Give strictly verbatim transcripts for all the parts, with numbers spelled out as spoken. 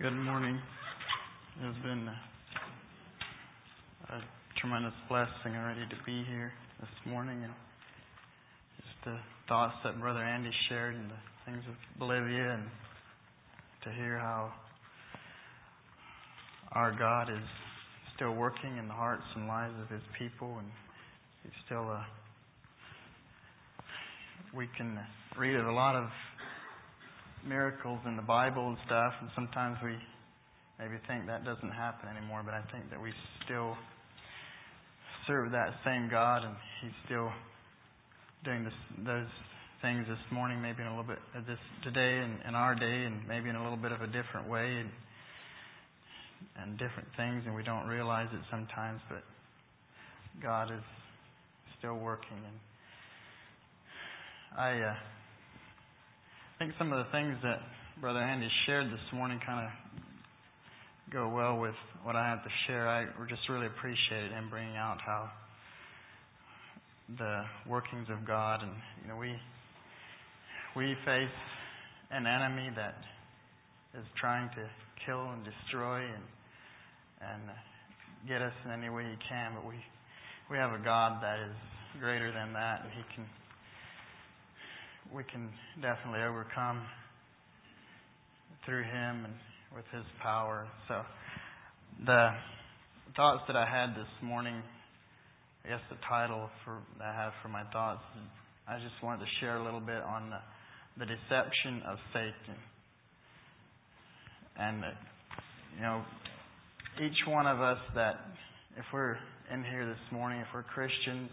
Good morning. It has been a tremendous blessing already to be here this morning, and just the thoughts that Brother Andy shared and the things of Bolivia, and to hear how our God is still working in the hearts and lives of His people, and He's still a. We can read of a lot of miracles in the Bible and stuff, and sometimes we maybe think that doesn't happen anymore, but I think that we still serve that same God, and He's still doing this, those things this morning, maybe in a little bit of this today and in our day, and maybe in a little bit of a different way, and, and different things, and we don't realize it sometimes, but God is still working. And I uh, I think some of the things that Brother Andy shared this morning kind of go well with what I have to share. I just really appreciated him bringing out how the workings of God, and you know, we we face an enemy that is trying to kill and destroy and and get us in any way he can, but we we have a God that is greater than that, and He can. We can definitely overcome through Him and with His power. So the thoughts that I had this morning, I guess the title for that I have for my thoughts, I just wanted to share a little bit on the, the deception of Satan. And, you know, each one of us that, if we're in here this morning, if we're Christians,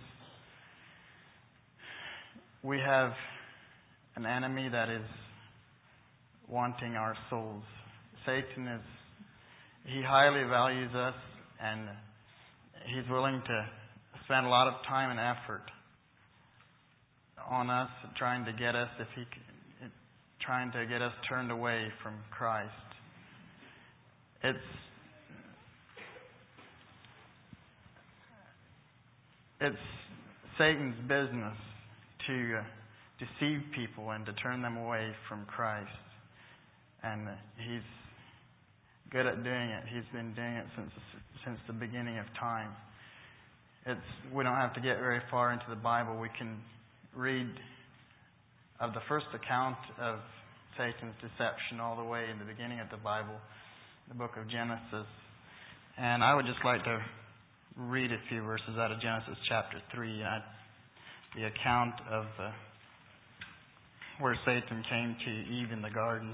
we have an enemy that is wanting our souls. Satan is, he highly values us, and he's willing to spend a lot of time and effort on us, trying to get us, if he, trying to get us turned away from Christ. It's it's Satan's business to Uh, deceive people and to turn them away from Christ. And he's good at doing it. He's been doing it since since the beginning of time. It's we don't have to get very far into the Bible. We can read of the first account of Satan's deception all the way in the beginning of the Bible, the book of Genesis. And I would just like to read a few verses out of Genesis chapter three. I, the account of uh, where Satan came to Eve in the garden.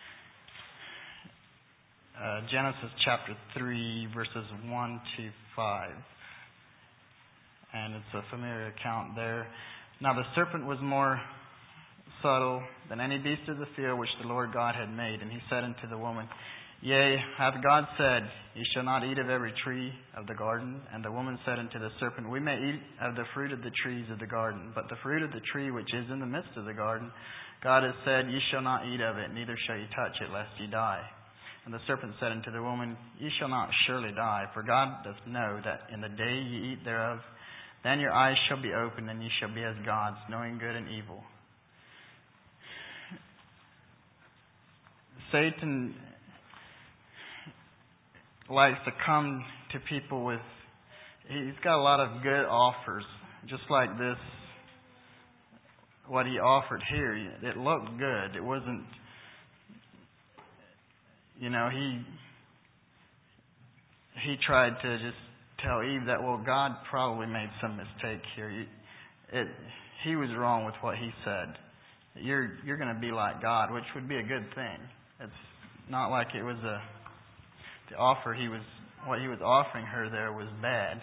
Uh, Genesis chapter three, verses one to five. And it's a familiar account there. Now the serpent was more subtle than any beast of the field which the Lord God had made. And he said unto the woman, Yea, hath God said, Ye shall not eat of every tree of the garden? And the woman said unto the serpent, We may eat of the fruit of the trees of the garden, but the fruit of the tree which is in the midst of the garden, God has said, Ye shall not eat of it, neither shall ye touch it, lest ye die. And the serpent said unto the woman, Ye shall not surely die, for God doth know that in the day ye eat thereof, then your eyes shall be opened, and ye shall be as gods, knowing good and evil. Satan likes to come to people with, he's got a lot of good offers, just like this, what he offered here. It looked good. It wasn't, you know, he he tried to just tell Eve that, well, God probably made some mistake here. It, he was wrong with what he said. You're you're going to be like God, which would be a good thing. It's not like it was a The offer he was, what he was offering her there was bad.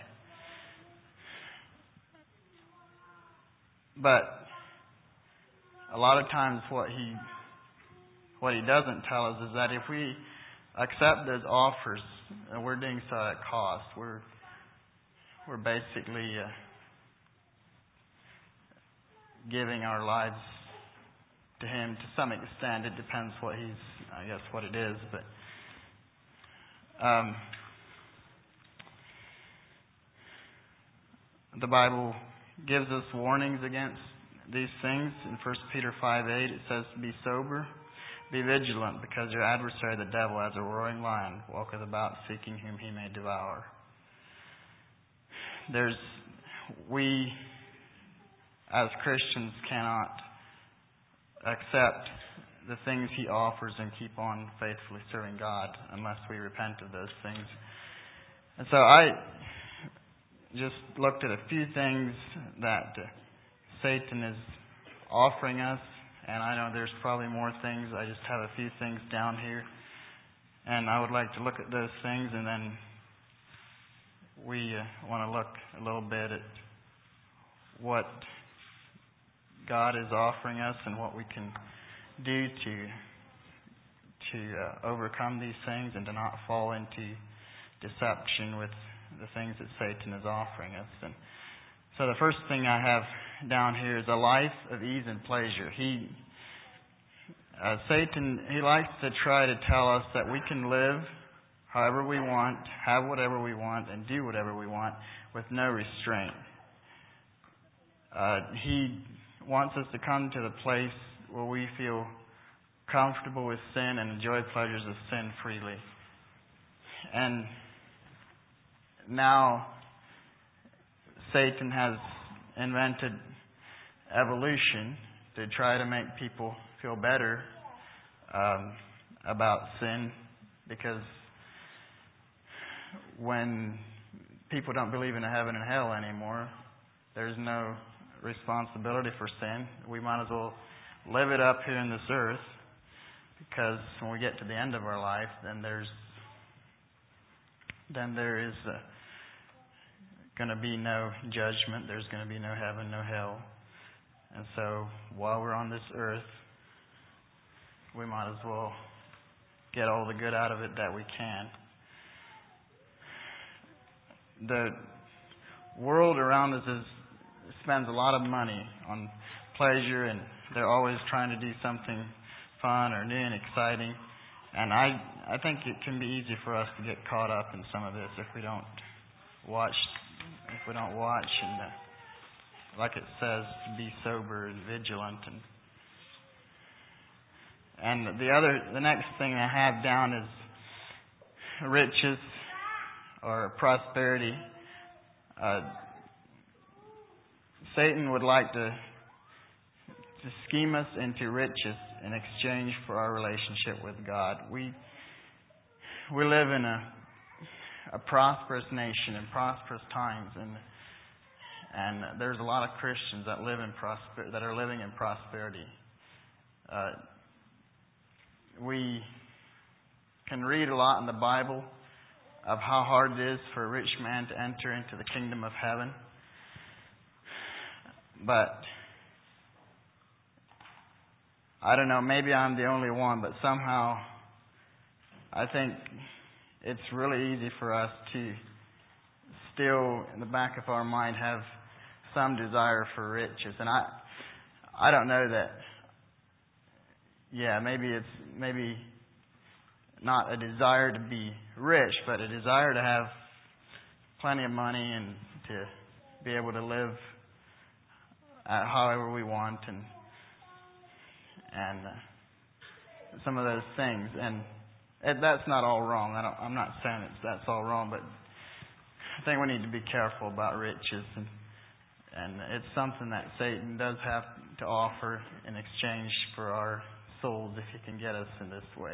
But a lot of times what he, what he doesn't tell us is that if we accept those offers, we're doing so at cost. We're, we're basically uh, giving our lives to him to some extent. It depends what he's, I guess what it is, but Um, the Bible gives us warnings against these things. In First Peter five eight, it says, Be sober, Be vigilant, because your adversary, the devil, as a roaring lion, walketh about seeking whom he may devour. There's, we as Christians cannot accept the things he offers and keep on faithfully serving God unless we repent of those things. And so I just looked at a few things that Satan is offering us, and I know there's probably more things. I just have a few things down here, and I would like to look at those things, and then we uh, want to look a little bit at what God is offering us and what we can do to to uh, overcome these things and to not fall into deception with the things that Satan is offering us. And so the first thing I have down here is a life of ease and pleasure. He, uh, Satan, he likes to try to tell us that we can live however we want, have whatever we want, and do whatever we want with no restraint. Uh, he wants us to come to the place where we feel comfortable with sin and enjoy pleasures of sin freely. And now Satan has invented evolution to try to make people feel better um, about sin, because when people don't believe in a heaven and hell anymore, there's no responsibility for sin. We might as well live it up here in this earth, because when we get to the end of our life, then there's then there is uh, going to be no judgment. There's going to be no heaven, no hell. And so while we're on this earth, we might as well get all the good out of it that we can. The world around us is, spends a lot of money on pleasure, and they're always trying to do something fun or new and exciting. And I I think it can be easy for us to get caught up in some of this if we don't watch, if we don't watch and, uh, like it says, be sober and vigilant. And and the other, the next thing I have down is riches or prosperity. Uh, Satan would like to to scheme us into riches in exchange for our relationship with God. We we live in a a prosperous nation in prosperous times, and and there's a lot of Christians that live in prosper that are living in prosperity. Uh, we can read a lot in the Bible of how hard it is for a rich man to enter into the kingdom of heaven, but I don't know, maybe I'm the only one, but somehow I think it's really easy for us to still, in the back of our mind, have some desire for riches. And I I don't know that, yeah, maybe it's maybe not a desire to be rich, but a desire to have plenty of money and to be able to live uh, however we want, and and uh, some of those things. And it, that's not all wrong. I don't, I'm not saying it's, that's all wrong, but I think we need to be careful about riches. And, and it's something that Satan does have to offer in exchange for our souls if he can get us in this way.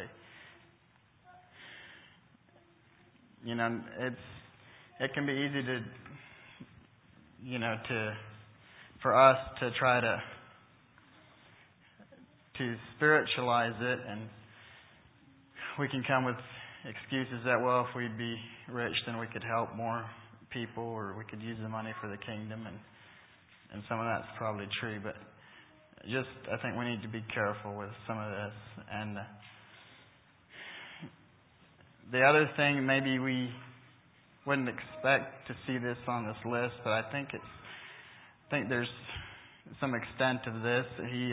You know, it's it can be easy to, you know, to for us to try to to spiritualize it, and we can come with excuses that, well, if we'd be rich, then we could help more people, or we could use the money for the kingdom, and and some of that's probably true, but just I think we need to be careful with some of this. And uh, the other thing, maybe we wouldn't expect to see this on this list, but I think it's I think there's some extent of this. He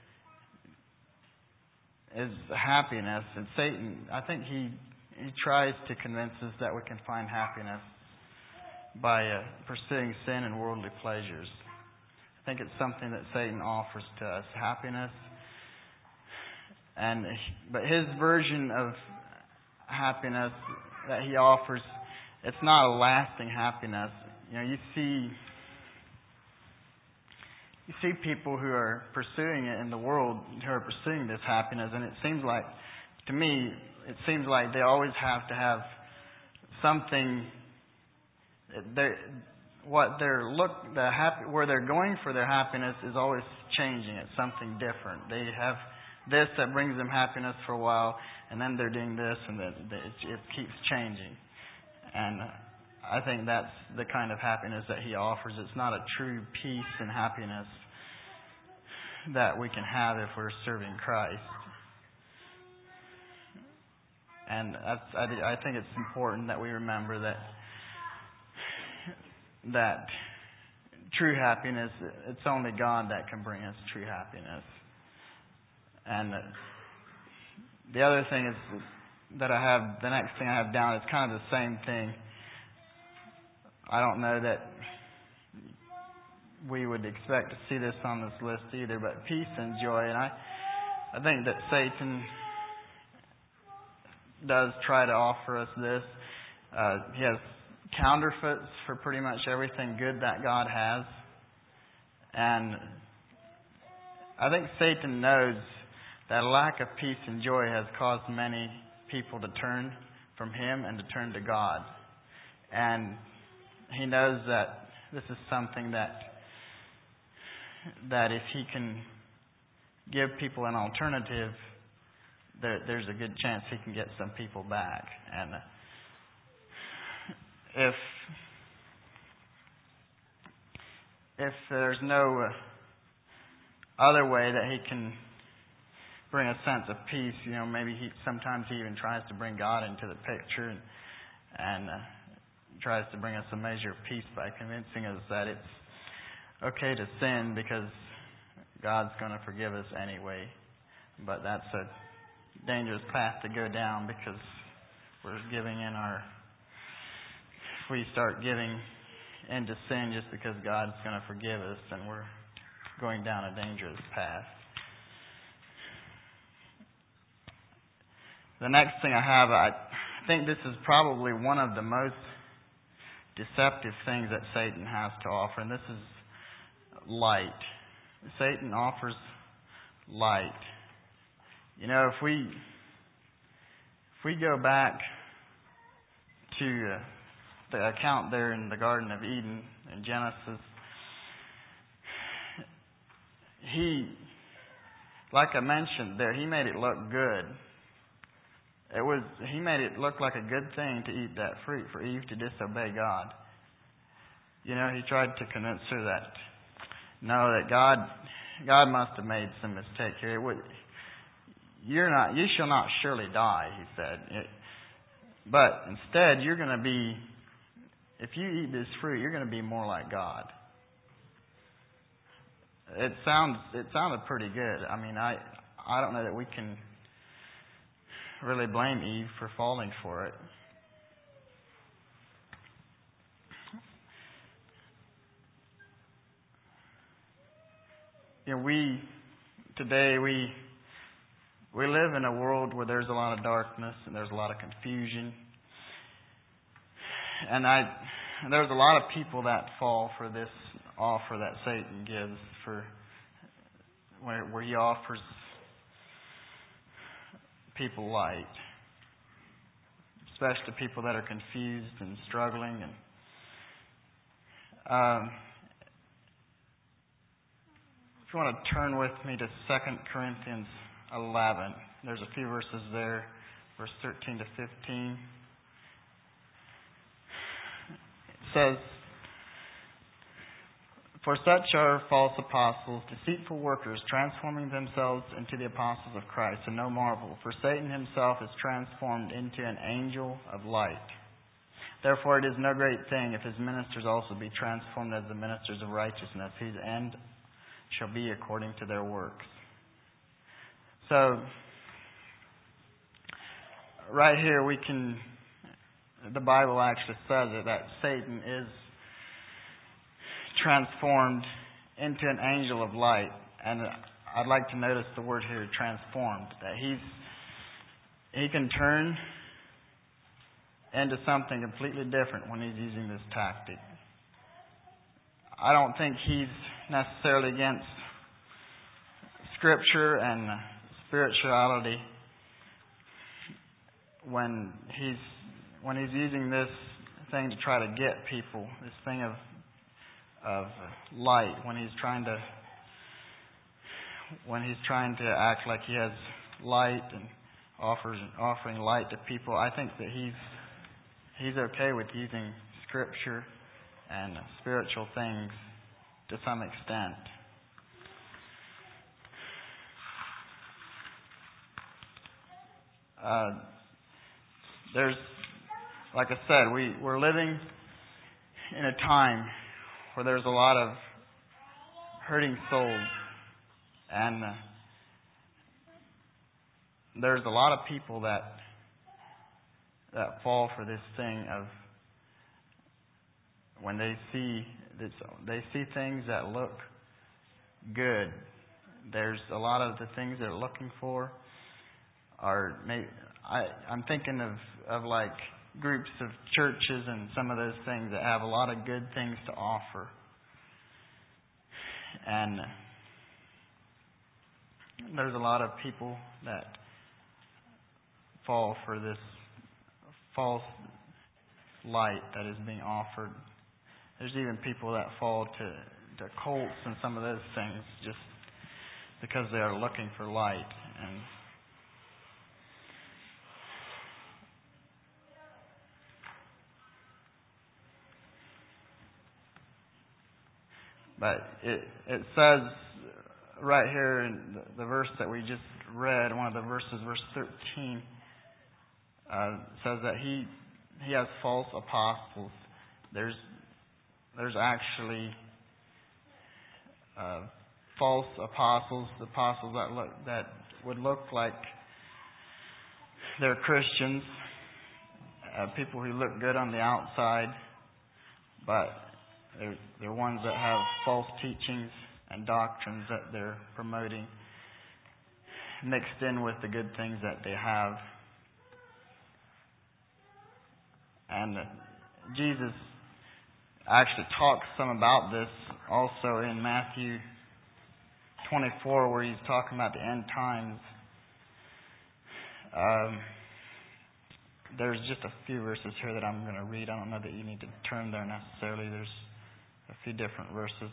is happiness, and Satan, I think he he tries to convince us that we can find happiness by uh, pursuing sin and worldly pleasures. I think it's something that Satan offers to us, happiness. And but his version of happiness that he offers, it's not a lasting happiness. You know, you see you see people who are pursuing it in the world, who are pursuing this happiness, and it seems like, to me, it seems like they always have to have something. They're, what they're look the happy where they're going for their happiness is always changing. It's something different. They have this that brings them happiness for a while, and then they're doing this, and it, it keeps changing. And I think that's the kind of happiness that he offers. It's not a true peace and happiness that we can have if we're serving Christ. And that's, I, I think it's important that we remember that that true happiness, it's only God that can bring us true happiness. And the other thing is that I have, the next thing I have down is kind of the same thing. I don't know that we would expect to see this on this list either, but peace and joy. And I, I think that Satan does try to offer us this. Uh, he has counterfeits for pretty much everything good that God has. And I think Satan knows that a lack of peace and joy has caused many people to turn from him and to turn to God. And he knows that this is something that that if he can give people an alternative, there, there's a good chance he can get some people back. And if if there's no other way that he can bring a sense of peace, you know, maybe he sometimes he even tries to bring God into the picture and and uh, tries to bring us a measure of peace by convincing us that it's okay to sin because God's going to forgive us anyway. But that's a dangerous path to go down, because we're giving in our if we start giving into sin just because God's going to forgive us, then we're going down a dangerous path. The next thing I have, I think this is probably one of the most deceptive things that Satan has to offer, and this is light. Satan offers light. You know, if we if we go back to uh, the account there in the Garden of Eden in Genesis, he, like I mentioned there, he made it look good. It was he made it look like a good thing to eat that fruit, for Eve to disobey God. You know, he tried to convince her that no, that God God must have made some mistake here. It would, you're not you shall not surely die, he said. It, but instead, you're going to be, if you eat this fruit, you're going to be more like God. It sounds it sounded pretty good. I mean, I I don't know that we can really blame Eve for falling for it. You know, we today we we live in a world where there's a lot of darkness and there's a lot of confusion, and I there's a lot of people that fall for this offer that Satan gives, for where, where he offers people light, especially people that are confused and struggling. And um, if you want to turn with me to Second Corinthians eleven, there's a few verses there, verse thirteen to fifteen. It says, "For such are false apostles, deceitful workers, transforming themselves into the apostles of Christ. And no marvel, for Satan himself is transformed into an angel of light. Therefore it is no great thing if his ministers also be transformed as the ministers of righteousness, whose end shall be according to their works." So, right here we can, the Bible actually says it, that Satan is transformed into an angel of light. And I'd like to notice the word here, transformed, that he's he can turn into something completely different when he's using this tactic. I don't think he's necessarily against Scripture and spirituality when he's when he's using this thing to try to get people, this thing of of light, when he's trying to when he's trying to act like he has light and offers offering light to people. I think that he's he's okay with using Scripture and spiritual things to some extent. Uh, there's, like I said, we, we're living in a time where there's a lot of hurting souls, and uh, there's a lot of people that that fall for this thing of when they see this, they see things that look good. There's a lot of the things they're looking for are maybe, I I'm thinking of of like groups of churches and some of those things that have a lot of good things to offer, and there's a lot of people that fall for this false light that is being offered. There's even people that fall to, to cults and some of those things just because they are looking for light. And but it it says right here in the, the verse that we just read, one of the verses, verse thirteen, uh, says that he he has false apostles. There's there's actually uh, false apostles, apostles that look that would look like they're Christians, uh, people who look good on the outside, but they're they're ones that have false teachings and doctrines that they're promoting mixed in with the good things that they have. And Jesus actually talks some about this also in Matthew twenty-four, where he's talking about the end times. Um, there's just a few verses here that I'm going to read. I don't know that you need to turn there necessarily. There's a few different verses.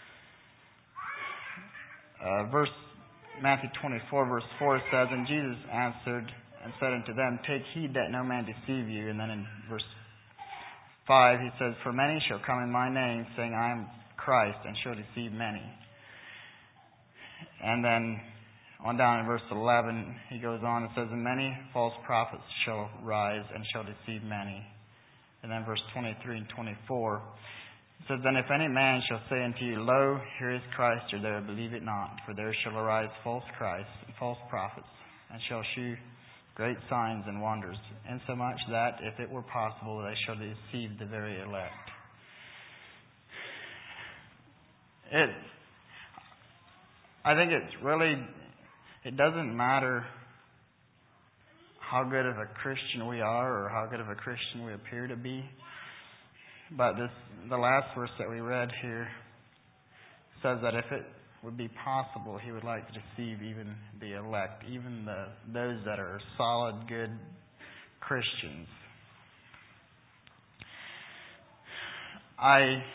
Uh, verse Matthew twenty-four, verse four says, "And Jesus answered and said unto them, Take heed that no man deceive you." And then in verse five, he says, "For many shall come in my name, saying, I am Christ, and shall deceive many." And then on down in verse eleven, he goes on and says, "And many false prophets shall rise, and shall deceive many." And then verse twenty-three and twenty-four, it says, "Then if any man shall say unto you, Lo, here is Christ, or there, believe it not. For there shall arise false Christs and false prophets, and shall shew great signs and wonders, insomuch that, if it were possible, they shall deceive the very elect." It, I think it's really, it doesn't matter how good of a Christian we are or how good of a Christian we appear to be. But this, the last verse that we read here says that if it would be possible, he would like to deceive even the elect, even the those that are solid, good Christians. I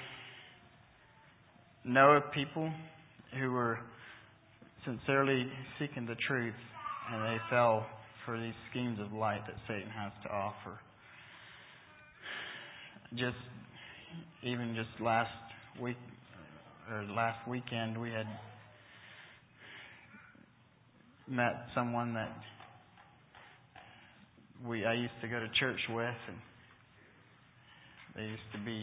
know of people who were sincerely seeking the truth, and they fell for these schemes of light that Satan has to offer. Just even just last week or last weekend, we had met someone that we I used to go to church with, and they used to be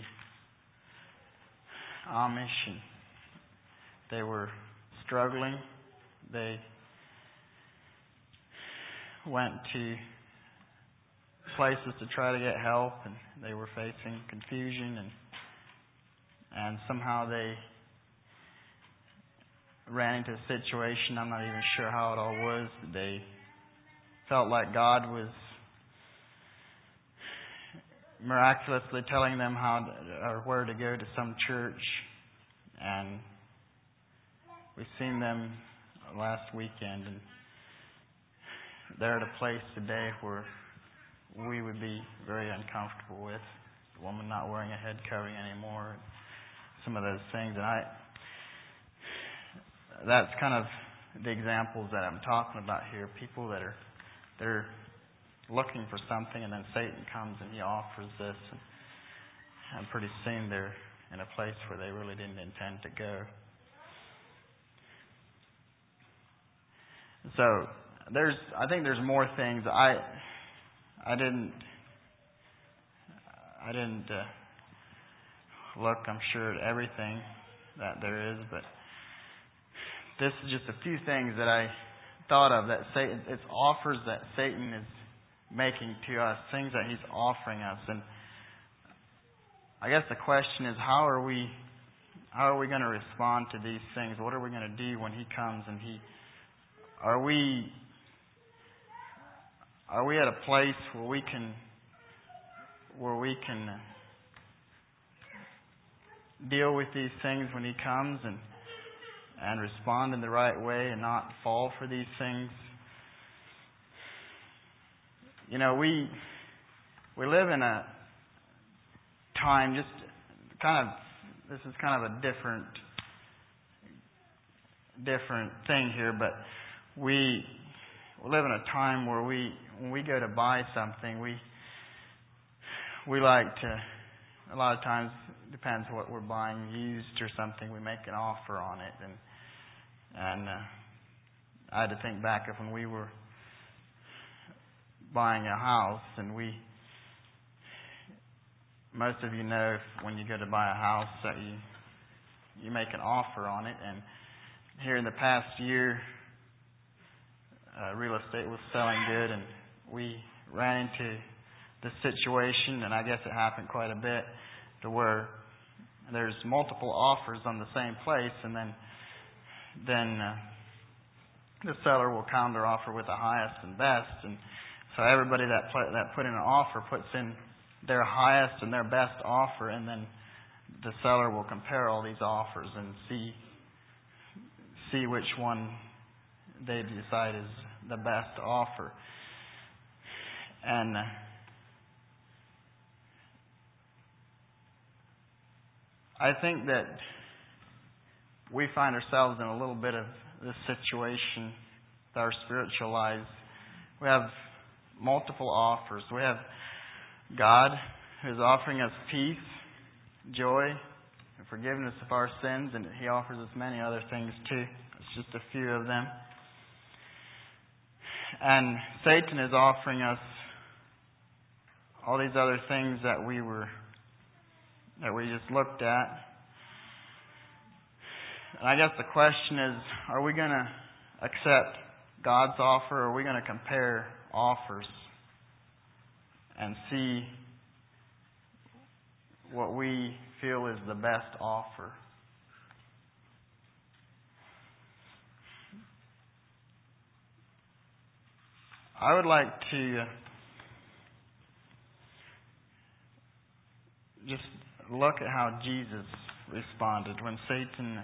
Amish, and they were struggling. They went to places to try to get help, and they were facing confusion, and and somehow they ran into a situation, I'm not even sure how it all was. They felt like God was miraculously telling them how to, or where to go to some church, and we've seen them last weekend, and they're at a place today where we would be very uncomfortable with the woman not wearing a head covering anymore, and some of those things. And I, that's kind of the examples that I'm talking about here. People that are they're looking for something, and then Satan comes and he offers this, and, and pretty soon they're in a place where they really didn't intend to go. So there's, I think there's more things. I, I didn't, I didn't uh, look, I'm sure, at everything that there is, but this is just a few things that I thought of that Satan, it's offers that Satan is making to us, things that he's offering us. And I guess the question is, how are we, how are we going to respond to these things? What are we going to do when he comes and he, are we, are we at a place where we can, where we can deal with these things when he comes and and respond in the right way and not fall for these things? You know, we we live in a time, just kind of, this is kind of a different different thing here, but we we live in a time where we, when we go to buy something, we we like to, a lot of times, depends what we're buying, used or something, we make an offer on it. And and uh, I had to think back of when we were buying a house, and we, most of you know, if, when you go to buy a house, that you you make an offer on it. And here in the past year, uh, real estate was selling good, and we ran into this situation, and I guess it happened quite a bit, to where there's multiple offers on the same place, and then then uh, the seller will counter offer with the highest and best, and so everybody that put, that put in an offer puts in their highest and their best offer, and then the seller will compare all these offers and see see which one they decide is the best offer. And uh, I think that we find ourselves in a little bit of this situation with our spiritual lives. We have multiple offers. We have God, who is offering us peace, joy, and forgiveness of our sins, and he offers us many other things too. It's just a few of them. And Satan is offering us all these other things that we were that we just looked at. And I guess the question is, are we going to accept God's offer, or are we going to compare offers and see what we feel is the best offer? I would like to just look at how Jesus responded when Satan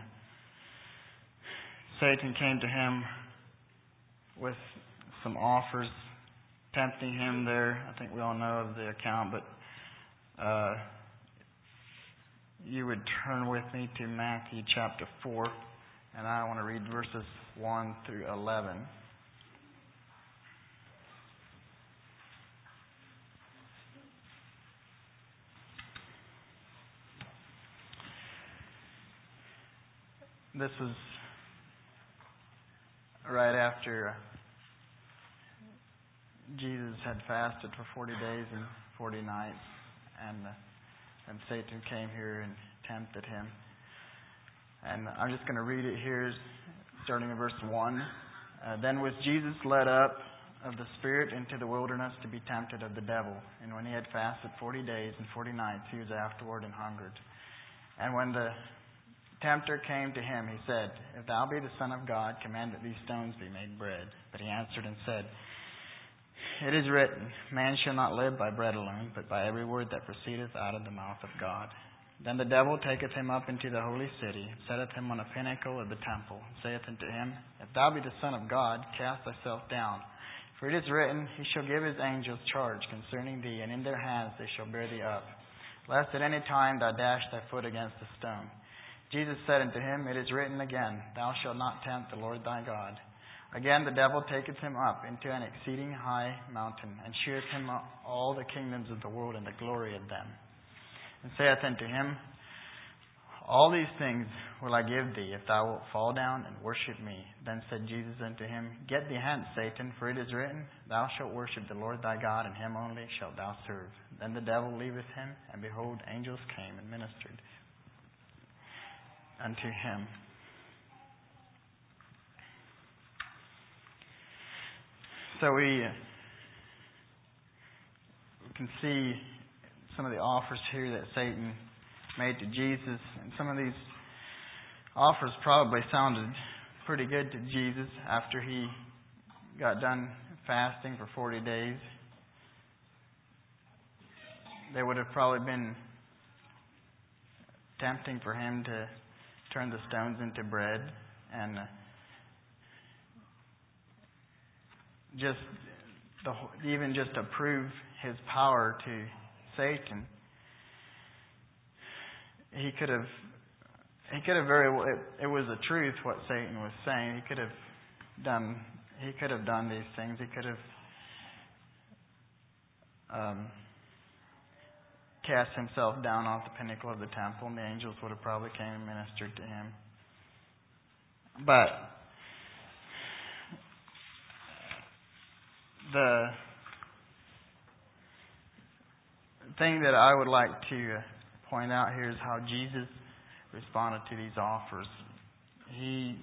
Satan came to him with some offers, tempting him there. I think we all know of the account, but uh, you would turn with me to Matthew chapter four, and I want to read verses one through eleven. This was right after Jesus had fasted for forty days and forty nights, and uh, and Satan came here and tempted him. And I'm just going to read it here, starting in verse one. Uh, then was Jesus led up of the Spirit into the wilderness to be tempted of the devil. And when he had fasted forty days and forty nights, he was afterward and hungered. And when the tempter came to him, he said, If thou be the Son of God, command that these stones be made bread. But he answered and said, It is written, Man shall not live by bread alone, but by every word that proceedeth out of the mouth of God. Then the devil taketh him up into the holy city, setteth him on a pinnacle of the temple, and saith unto him, If thou be the Son of God, cast thyself down. For it is written, He shall give His angels charge concerning thee, and in their hands they shall bear thee up, lest at any time thou dash thy foot against a stone. Jesus said unto him, It is written again, Thou shalt not tempt the Lord thy God. Again the devil taketh him up into an exceeding high mountain, and sheweth him all the kingdoms of the world and the glory of them. And saith unto him, All these things will I give thee, if thou wilt fall down and worship me. Then said Jesus unto him, Get thee hence, Satan, for it is written, Thou shalt worship the Lord thy God, and him only shalt thou serve. Then the devil leaveth him, and behold, angels came and ministered unto him. So we can see some of the offers here that Satan made to Jesus. And some of these offers probably sounded pretty good to Jesus after he got done fasting for forty days. They would have probably been tempting for him to turn the stones into bread, and just the, even just to prove his power to Satan. He could have, he could have very well, it, it was the truth what Satan was saying. He could have done, he could have done these things. He could have um, cast himself down off the pinnacle of the temple, and the angels would have probably came and ministered to him. But the thing that I would like to point out here is how Jesus responded to these offers. He,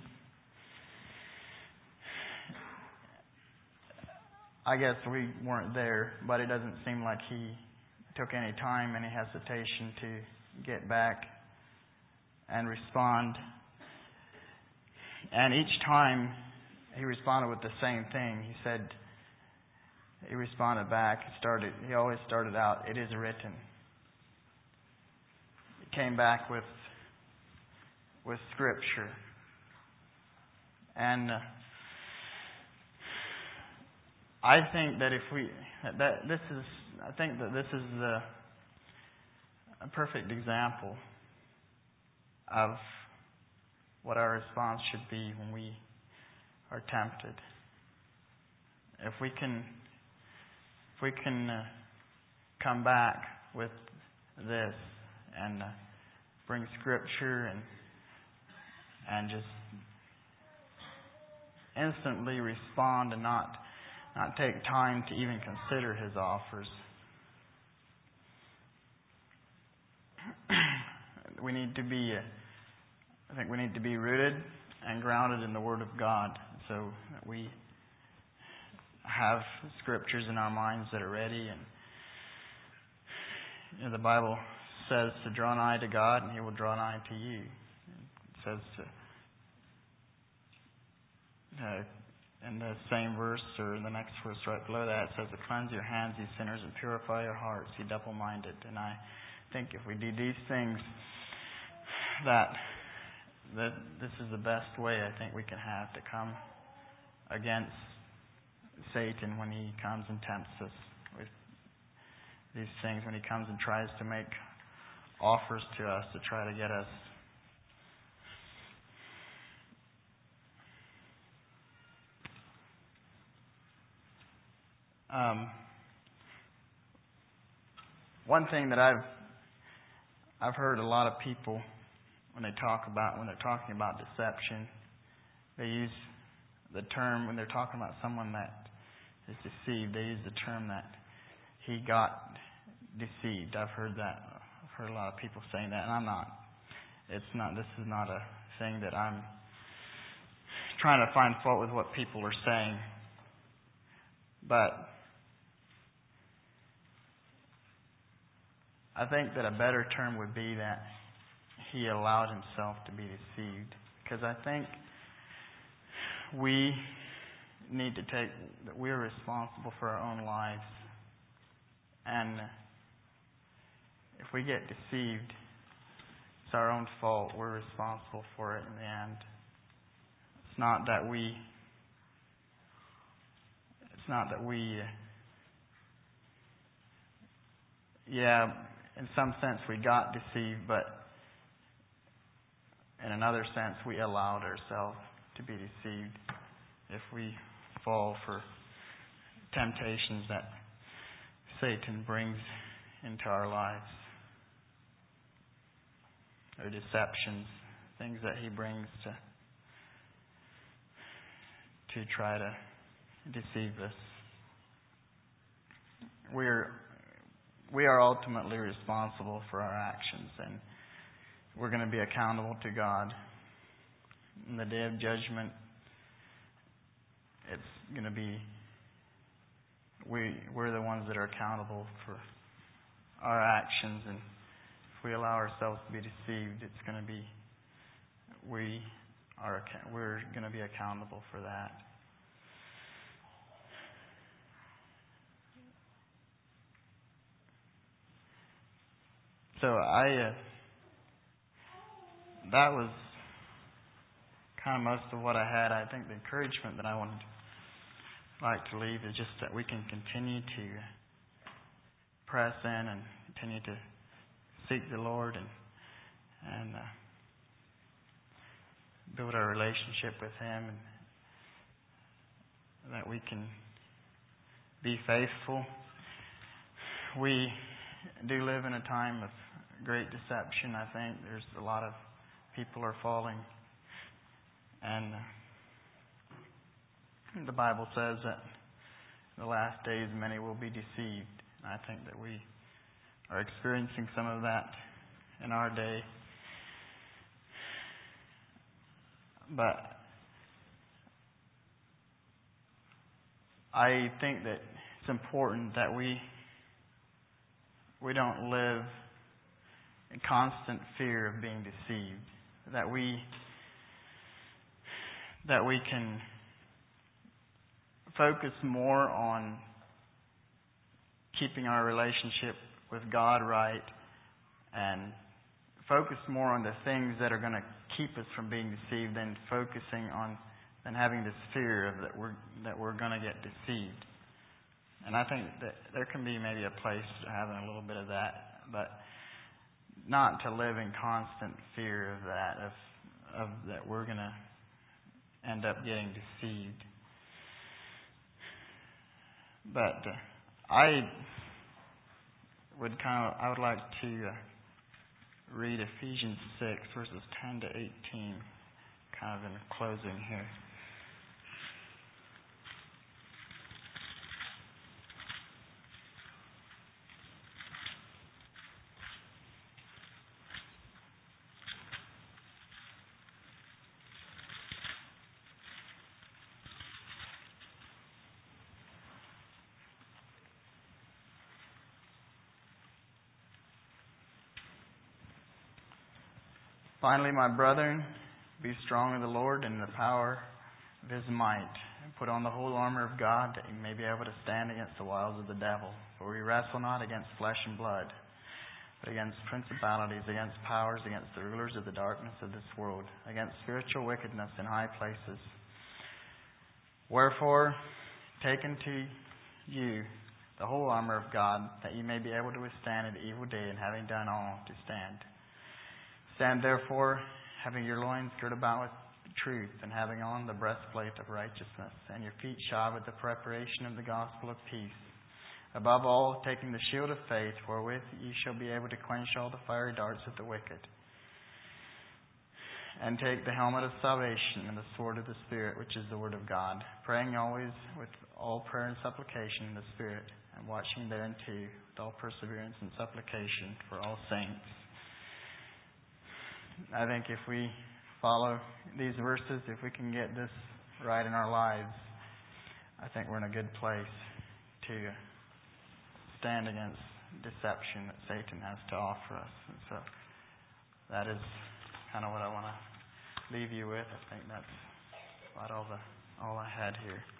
I guess we weren't there, but it doesn't seem like he took any time, any hesitation to get back and respond. And each time he responded with the same thing. He said, he responded back. He started. He always started out, "It is written." He came back with with Scripture, and uh, I think that if we that this is I think that this is the, a perfect example of what our response should be when we are tempted. If we can. If we can uh, come back with this and uh, bring Scripture and and just instantly respond and not not take time to even consider his offers, we need to be. Uh, I think we need to be rooted and grounded in the Word of God, so that we have Scriptures in our minds that are ready. And you know, the Bible says to draw nigh to God, and He will draw nigh to you. It says to, uh, in the same verse, or in the next verse right below that, it says to cleanse your hands, ye sinners, and purify your hearts, ye double-minded. And I think if we do these things, that that this is the best way I think we can have to come against Satan when he comes and tempts us with these things, when he comes and tries to make offers to us to try to get us um, one thing that I've I've heard a lot of people when they talk about when they're talking about deception, they use the term when they're talking about someone that is deceived, they use the term that he got deceived. I've heard that. I've heard a lot of people saying that, and I'm not. It's not. This is not a thing that I'm trying to find fault with what people are saying. But I think that a better term would be that he allowed himself to be deceived. Because I think we need to take that we're responsible for our own lives. And if we get deceived, it's our own fault. We're responsible for it in the end. It's not that we it's not that we yeah, in some sense we got deceived, but in another sense we allowed ourselves to be deceived if we fall for temptations that Satan brings into our lives, or deceptions, things that he brings to to try to deceive us. We're we are ultimately responsible for our actions, and we're going to be accountable to God. In the day of judgment, it's going to be we we're the ones that are accountable for our actions, and if we allow ourselves to be deceived, it's going to be we are we're going to be accountable for that. So I uh, that was kind of most of what I had. I think the encouragement that I wanted to like to leave is just that we can continue to press in and continue to seek the Lord and and uh, build our relationship with Him, and that we can be faithful. We do live in a time of great deception. I think there's a lot of people are falling, and the Bible says that in the last days many will be deceived. And I think that we are experiencing some of that in our day. But I think that it's important that we we don't live in constant fear of being deceived. That we that we can focus more on keeping our relationship with God right, and focus more on the things that are going to keep us from being deceived than focusing on and having this fear of that we're that we're going to get deceived. And I think that there can be maybe a place to having a little bit of that, but not to live in constant fear of that, of of that we're going to end up getting deceived. But uh, I would kind of I would like to uh, read Ephesians six verses ten to eighteen, kind of in closing here. Finally, my brethren, be strong in the Lord and in the power of His might. And put on the whole armor of God, that you may be able to stand against the wiles of the devil. For we wrestle not against flesh and blood, but against principalities, against powers, against the rulers of the darkness of this world, against spiritual wickedness in high places. Wherefore, take unto you the whole armor of God, that you may be able to withstand in the evil day, and having done all, to stand. Stand therefore, having your loins girt about with truth, and having on the breastplate of righteousness, and your feet shod with the preparation of the gospel of peace. Above all, taking the shield of faith, wherewith ye shall be able to quench all the fiery darts of the wicked. And take the helmet of salvation and the sword of the Spirit, which is the word of God, praying always with all prayer and supplication in the Spirit, and watching thereunto with all perseverance and supplication for all saints. I think if we follow these verses, if we can get this right in our lives, I think we're in a good place to stand against deception that Satan has to offer us. And so that is kind of what I want to leave you with. I think that's about all the all I had here.